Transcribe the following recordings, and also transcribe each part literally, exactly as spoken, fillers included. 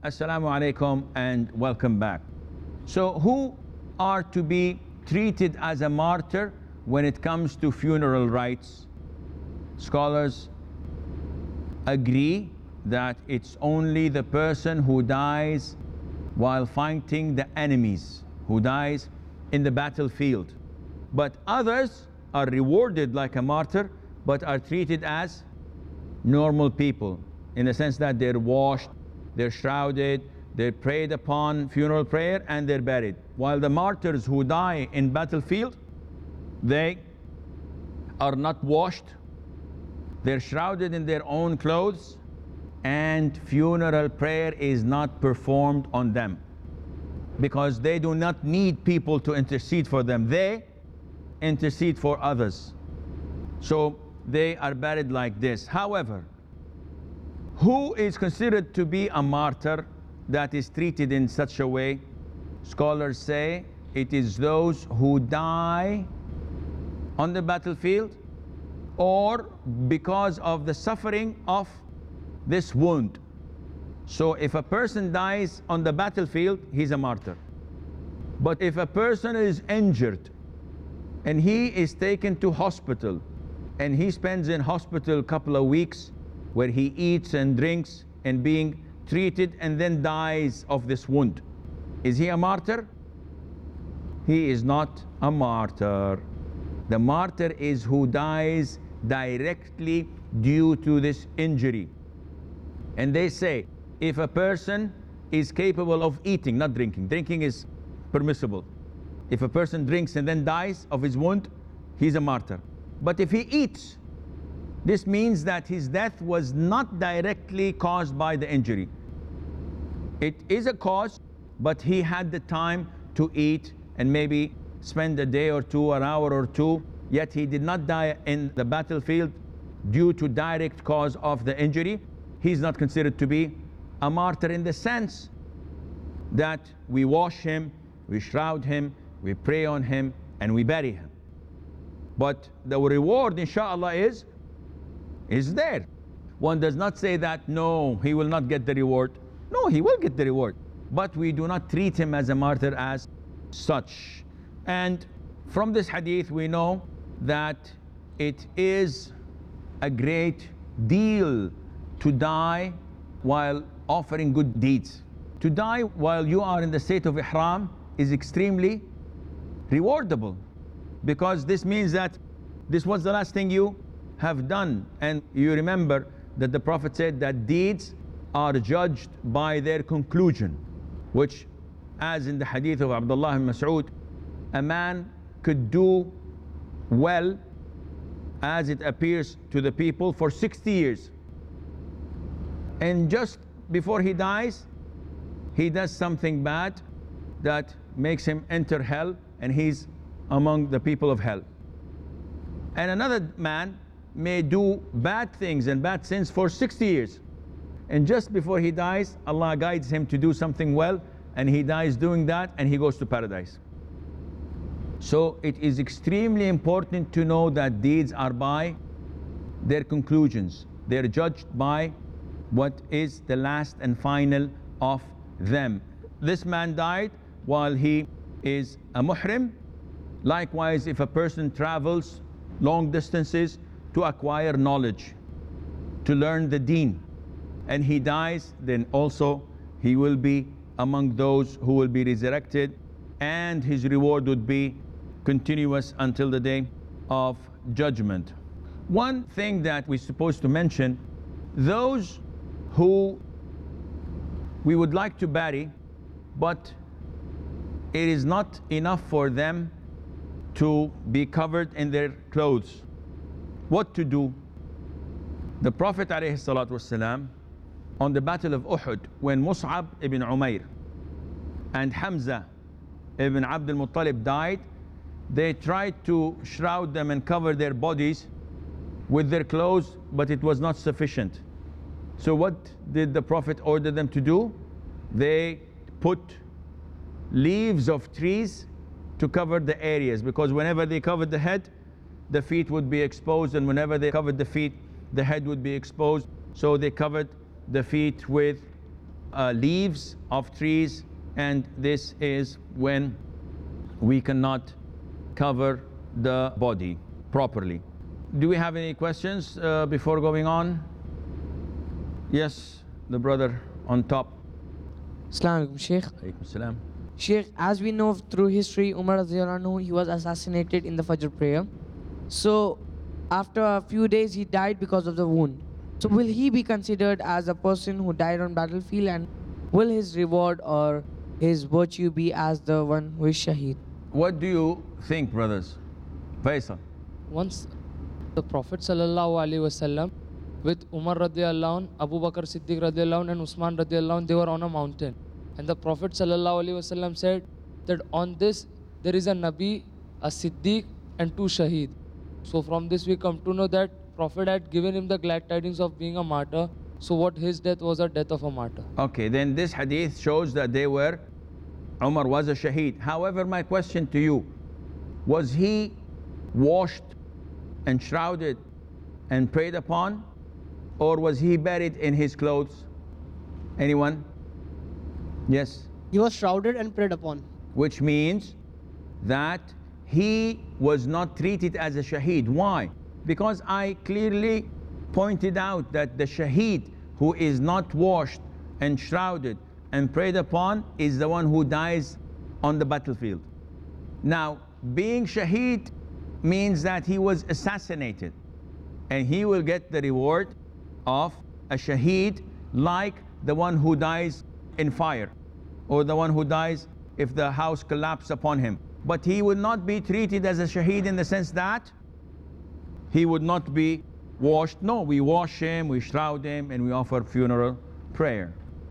Assalamu alaikum and welcome back. So who are to be treated as a martyr when it comes to funeral rites? Scholars agree that it's only the person who dies while fighting the enemies, who dies in the battlefield. But others are rewarded like a martyr, but are treated as normal people, in the sense that they're washed, they're shrouded, they're prayed upon funeral prayer, and they're buried. While the martyrs who die in battlefield, they are not washed, they're shrouded in their own clothes, and funeral prayer is not performed on them, because they do not need people to intercede for them. They intercede for others. So they are buried like this. However, who is considered to be a martyr that is treated in such a way? Scholars say it is those who die on the battlefield or because of the suffering of this wound. So if a person dies on the battlefield, he's a martyr. But if a person is injured and he is taken to hospital and he spends in hospital a couple of weeks where he eats and drinks and being treated and then dies of this wound, is he a martyr? He is not a martyr. The martyr is who dies directly due to this injury. And they say if a person is capable of eating, not drinking, drinking is permissible. If a person drinks and then dies of his wound, he's a martyr. But if he eats, this means that his death was not directly caused by the injury. It is a cause, but he had the time to eat and maybe spend a day or two, an hour or two, yet he did not die in the battlefield due to direct cause of the injury. He's not considered to be a martyr in the sense that we wash him, we shroud him, we pray on him, and we bury him. But the reward, inshallah, is is there. One does not say that, no, he will not get the reward. No, he will get the reward. But we do not treat him as a martyr as such. And from this hadith, we know that it is a great deal to die while offering good deeds. To die while you are in the state of ihram is extremely rewardable, because this means that this was the last thing you have done. And you remember that the Prophet said that deeds are judged by their conclusion, which, as in the hadith of Abdullah ibn Mas'ud, a man could do well as it appears to the people for sixty years, and just before he dies he does something bad that makes him enter hell, and he's among the people of hell. And another man may do bad things and bad sins for sixty years, and just before he dies Allah guides him to do something well, and he dies doing that and he goes to paradise. So it is extremely important to know that deeds are by their conclusions. They're judged by what is the last and final of them. This man died while he is a muhrim. Likewise, if a person travels long distances to acquire knowledge, to learn the deen, and he dies, then also he will be among those who will be resurrected, and his reward would be continuous until the day of judgment. One thing that we're supposed to mention, those who we would like to bury, but it is not enough for them to be covered in their clothes. What to do? The Prophet ﷺ, on the battle of Uhud, when Mus'ab ibn Umair and Hamza ibn Abd al-Muttalib died, they tried to shroud them and cover their bodies with their clothes, but it was not sufficient. So what did the Prophet order them to do? They put leaves of trees to cover the areas, because whenever they covered the head, the feet would be exposed, and whenever they covered the feet, the head would be exposed. So they covered the feet with uh, leaves of trees, and this is when we cannot cover the body properly. Do we have any questions uh, before going on? Yes, the brother on top. Assalamu alaikum, Sheikh. Alaikum salam. Sheikh, as we know through history, Umar radiallahu anhu, he was assassinated in the Fajr prayer. So, after a few days, he died because of the wound. So, will he be considered as a person who died on battlefield, and will his reward or his virtue be as the one who is shaheed? What do you think, brothers? Faisal. Once the Prophet sallallahu alaihi wasallam with Umar radiallahu anh, Abu Bakr Siddiq radiallahu anh, and Usman radiallahu anh, they were on a mountain. And the Prophet sallallahu alaihi wasallam said that on this there is a Nabi, a Siddiq, and two Shaheed. So from this we come to know that Prophet had given him the glad tidings of being a martyr. So what his death was a death of a martyr. Okay, then this hadith shows that they were, Umar was a shaheed. However, my question to you, was he washed and shrouded and prayed upon, or was he buried in his clothes? Anyone? Yes. He was shrouded and prayed upon. Which means that he was not treated as a shaheed. Why? Because I clearly pointed out that the shaheed who is not washed and shrouded and prayed upon is the one who dies on the battlefield. Now, being shaheed means that he was assassinated, and he will get the reward of a shaheed, like the one who dies in fire, or the one who dies if the house collapses upon him. But he would not be treated as a shaheed in the sense that he would not be washed. No, we wash him, we shroud him, and we offer funeral prayer.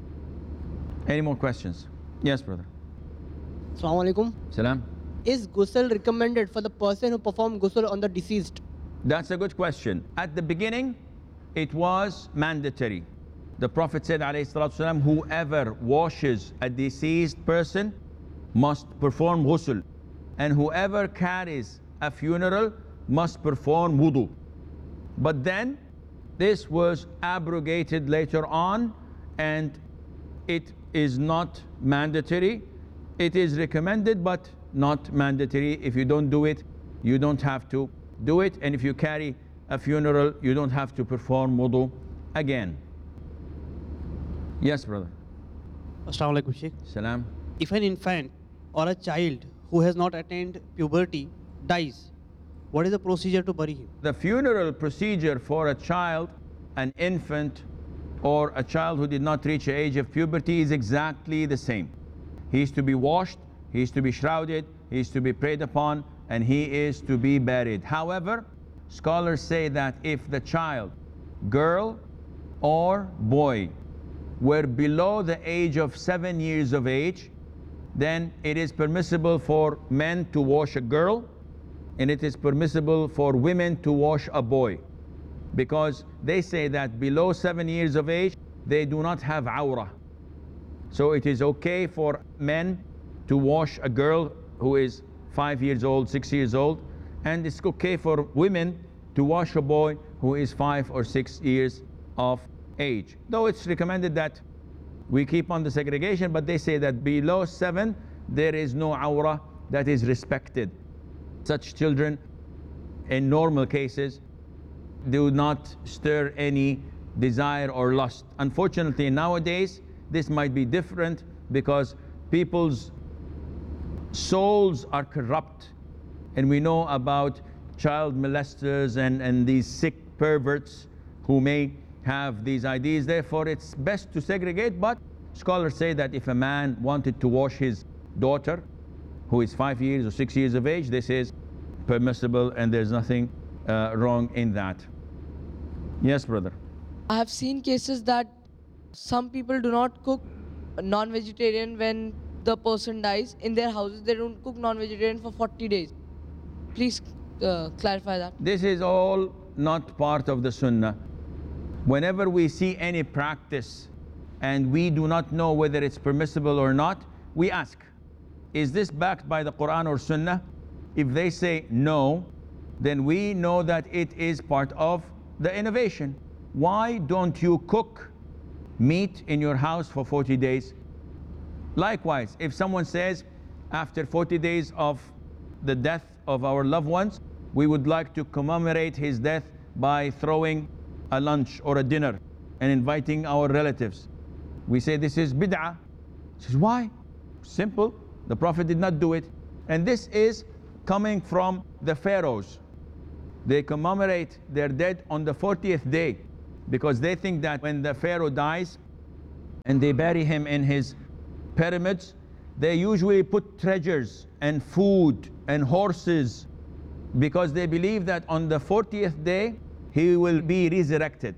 Any more questions? Yes, brother. Assalamu alaikum. Salam. Is ghusl recommended for the person who performed ghusl on the deceased? That's a good question. At the beginning, it was mandatory. The Prophet said, alayhi salatu wasalam, whoever washes a deceased person must perform ghusl, and whoever carries a funeral must perform wudu. But then this was abrogated later on, and it is not mandatory. It is recommended but not mandatory. If you don't do it, you don't have to do it. And if you carry a funeral, you don't have to perform wudu again. Yes, brother. Assalamu alaikum, Sheikh. Salam. If an infant or a child who has not attained puberty dies, what is the procedure to bury him? The funeral procedure for a child, an infant, or a child who did not reach the age of puberty is exactly the same. He is to be washed, he is to be shrouded, he is to be prayed upon, and he is to be buried. However, scholars say that if the child, girl or boy, were below the age of seven years of age, then it is permissible for men to wash a girl, and it is permissible for women to wash a boy, because they say that below seven years of age they do not have awrah. So it is okay for men to wash a girl who is five years old, six years old, and it's okay for women to wash a boy who is five or six years of age. Though it's recommended that we keep on the segregation, but they say that below seven there is no awrah that is respected. Such children, in normal cases, do not stir any desire or lust. Unfortunately, nowadays this might be different because people's souls are corrupt, and we know about child molesters and, and these sick perverts who may have these ideas. Therefore, it's best to segregate, but scholars say that if a man wanted to wash his daughter who is five years or six years of age, this is permissible and there's nothing uh, wrong in that. Yes, brother. I have seen cases that some people do not cook non-vegetarian when the person dies. In their houses, they don't cook non-vegetarian for forty days. Please uh, clarify that. This is all not part of the sunnah. Whenever we see any practice and we do not know whether it's permissible or not, we ask, is this backed by the Quran or sunnah? If they say no, then we know that it is part of the innovation. Why don't you cook meat in your house for forty days. Likewise, if someone says, after forty days of the death of our loved ones, we would like to commemorate his death by throwing a lunch or a dinner and inviting our relatives, we say this is bid'ah. He says, why? Simple. The Prophet did not do it. And this is coming from the pharaohs. They commemorate their dead on the fortieth day because they think that when the pharaoh dies and they bury him in his pyramids, they usually put treasures and food and horses because they believe that on the fortieth day he will be resurrected.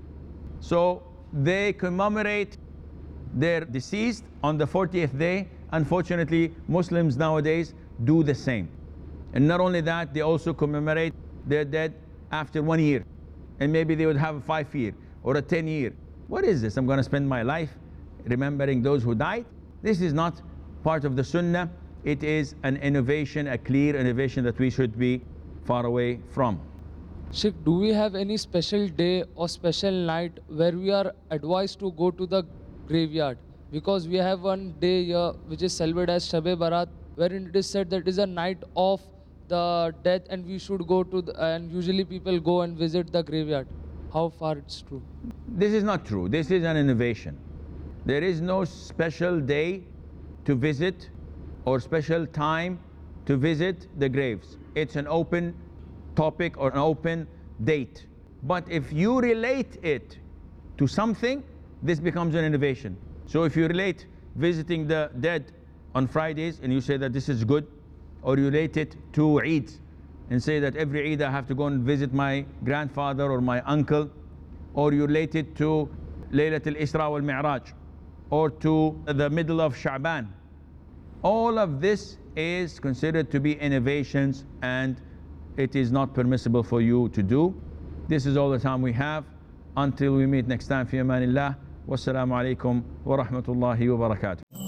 So they commemorate their deceased on the fortieth day. Unfortunately, Muslims nowadays do the same. And not only that, they also commemorate their dead after one year. And maybe they would have a five year or a ten year. What is this? I'm going to spend my life remembering those who died? This is not part of the Sunnah. It is an innovation, a clear innovation that we should be far away from. Sheikh, do we have any special day or special night where we are advised to go to the graveyard? Because we have one day here which is celebrated as Shab-e Barat, wherein it is said that it is a night of the death and we should go to the, and usually people go and visit the graveyard. How far it's true? This is not true. This is an innovation. There is no special day to visit or special time to visit the graves. It's an open topic or an open date. But if you relate it to something, this becomes an innovation. So if you relate visiting the dead on Fridays and you say that this is good, or you relate it to Eid and say that every Eid I have to go and visit my grandfather or my uncle, or you relate it to Laylat al-Isra wal-Mi'raj, or to the middle of Sha'ban, all of this is considered to be innovations and it is not permissible for you to do. This is all the time we have. Until we meet next time, fi amanillah. Wassalamu alaikum wa rahmatullahi wa barakatuh.